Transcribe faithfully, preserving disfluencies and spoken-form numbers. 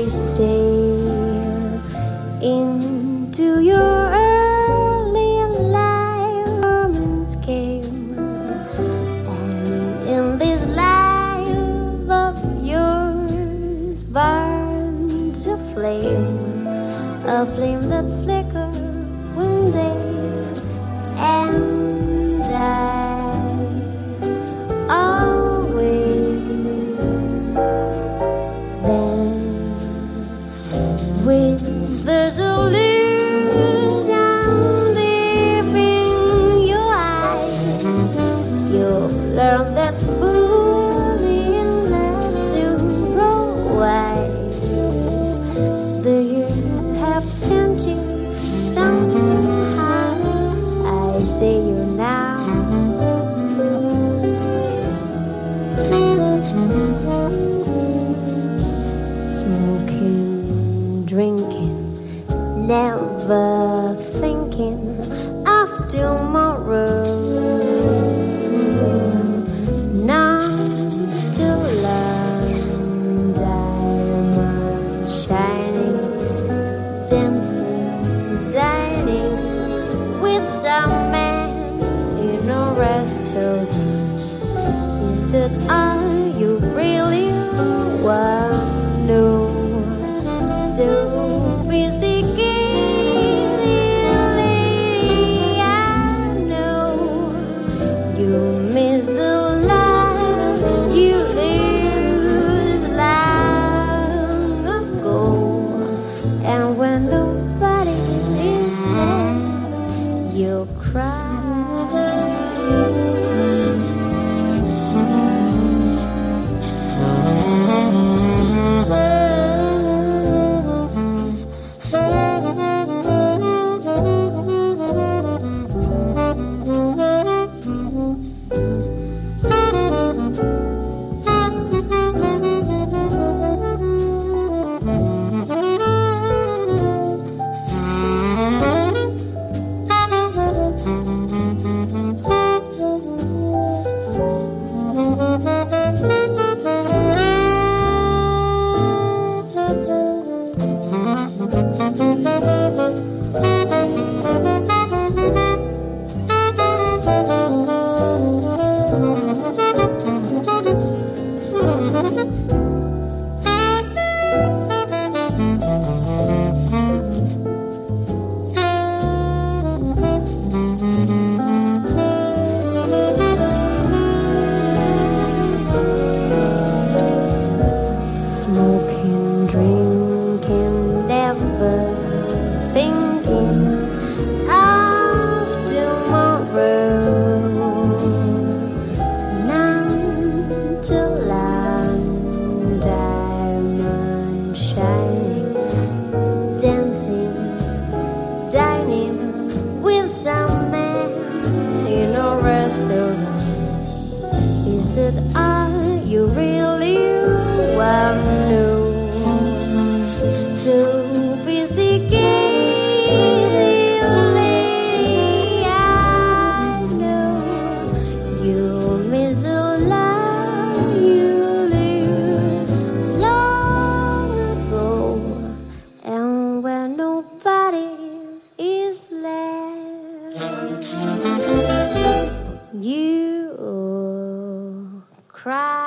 sail into your early life. Romance came, and in this life of yours burns a flame, a flame that flickered one day, and I always then with there's a illusion deep in your eyes. You'll learn that fooling love soon grow wise. Do you have tempted somehow? I see you now. Smoking, drinking, never thinking of tomorrow. Not to learn, diamond shining, dancing, dining with some man in a restaurant. Is that all you really want? No, sophisticated lady, I know you miss the life you lived long ago. And when nobody is there, you'll cry. Smoking, drinking, never thinking of tomorrow. Nonchalant, diamond shining, dancing, dining with some man in a restaurant. Is that all you really want? No, sophisticated lady, I know you miss the life you lived long ago. And when nobody is left, you cry.